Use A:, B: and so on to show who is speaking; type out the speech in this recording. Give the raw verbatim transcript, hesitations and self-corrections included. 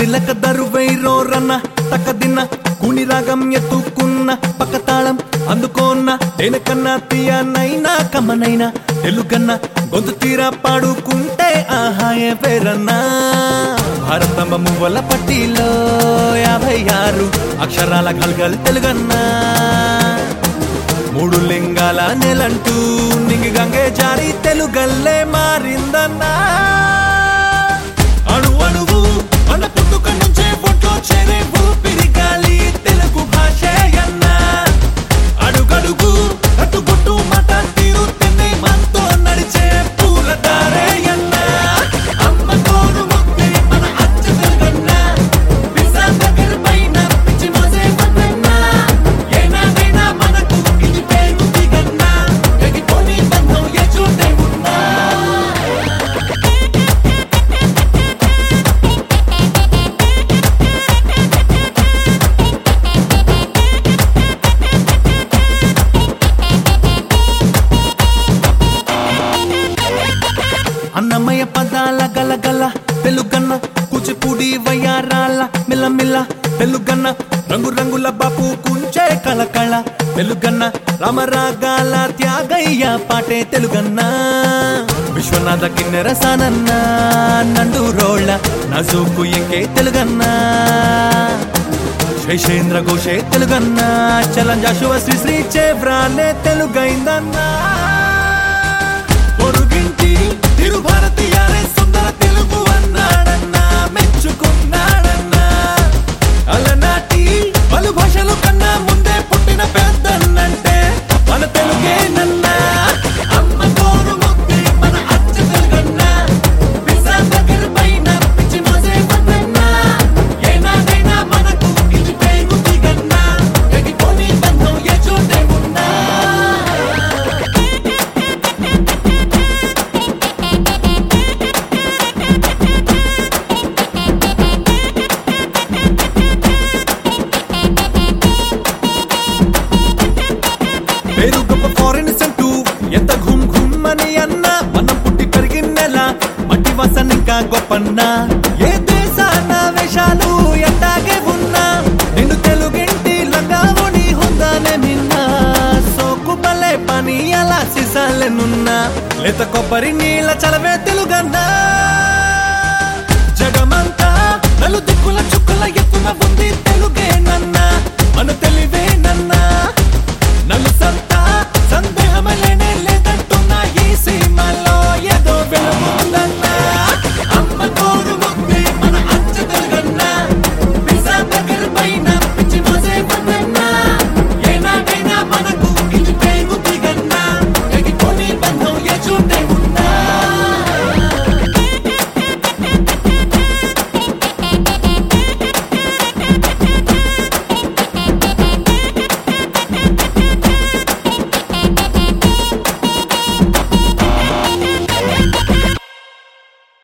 A: లెక్క దరువైరో రన్న తక్కదిన్న కుని రాగం ఎత్తుకున్న పక్క తాళం అందుకోన్న దేనికన్నా తీయనైనా కమ్మనైనా తెలుగన్న గొంతు తీరా పాడుకుంటే ఆహాయే పేరన్నా భారతమ్మ మువ్వల పట్టిలో యాభై ఆరు అక్షరాల గల్గల్ తెలుగన్నా మూడు లింగాల నెలంటూ నింగి గంగే జారి తెలుగల్లే మారిందన్నా అణు అణువు మన పుట్టుక నుంచే ఒంట్లో చేరే ఊపిరి గాలి తెలుగు భాషే అన్నా అడుగడుగు అటుగుట్టు మాట తీరు తిన్నే మనతో నడిచే పూలదారే అన్నా అమ్మ తోడు ముక్తి మన అచ్చ తెలుగన్నా పిసా దగ్గర పైన పిచ్చి మోసే వద్దన్నా ఏనాడైనా మనకు ఇది పేరు దిగన్నా ఎగిపోని బంధం ఏ చోటే ఉన్నా అన్నమయ్య పదాల గలగల తెలుగన్న కూచిపూడి వయ్యారాల మిల్లమిల్ల తెలుగన్న రంగు రంగుల బాపు కుంచే కళకళ తెలుగన్న రామరాగాల త్యాగయ్య పాటే తెలుగన్న విశ్వనాథ కిన్నెర సానన్న నండు రోళ్ళ నజూకు ఎంకే తెలుగన్న శేషేంద్ర ఘోషే తెలుగన్న చలంజాశువ శ్రీ శ్రీ చేవ్రాలే తెలుగైందన్నా పొరుగింటి తిరు భారతీయారే సుందర తెలుగు అన్నాడన్నా మెచ్చుకున్నాడన్నా అలనాటి పలు భాషలు కన్నా ముందే పుట్టిన పెద్దన్నంటే మన తెలుగేనన్నా అమ్మ తోడు ముక్తి మన అచ్చ తెలుగన్నా పిసా దగ్గర పైన పిచ్చి మోసే వద్దన్నా ఏనాడైనా మనకు ఇది పేరు దిగన్నా ఎగిపోని బంధం ఏ చోటే ఉన్నా పేరు గొప్ప ఫారిన్ సెంటూ ఎంత ఘుమ్ ఘుమ్ అని అన్నా మనం పుట్టి పెరిగిన్నెలా మట్టి వాసన ఇంకా గొప్పన్నా ఏ దేశాన వేషాలు ఎట్టాగే ఉన్నా నిన్ను తెలుగింటి లంగావోని హుందానే నిన్నా సోకు బలే పని అలా సిసాలెనున్నా లేత కొబ్బరి నీళ్ళ చలవే తెలుగన్నా జగమంతా నలు దిక్కుల చుక్కల ఎత్తున ఉంది తెలుగేనన్నా